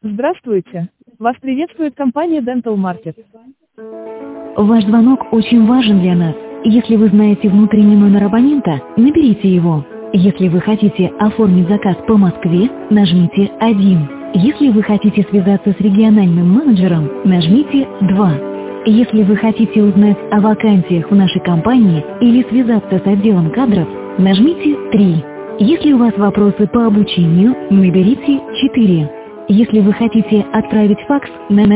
Здравствуйте! Вас приветствует компания Dental Market. Ваш звонок очень важен для нас. Если вы знаете внутренний номер абонента, наберите его. Если вы хотите оформить заказ по Москве, нажмите 1. Если вы хотите связаться с региональным менеджером, нажмите 2. Если вы хотите узнать о вакансиях в нашей компании или связаться с отделом кадров, нажмите 3. Если у вас вопросы по обучению, наберите 4. Если вы хотите отправить факс,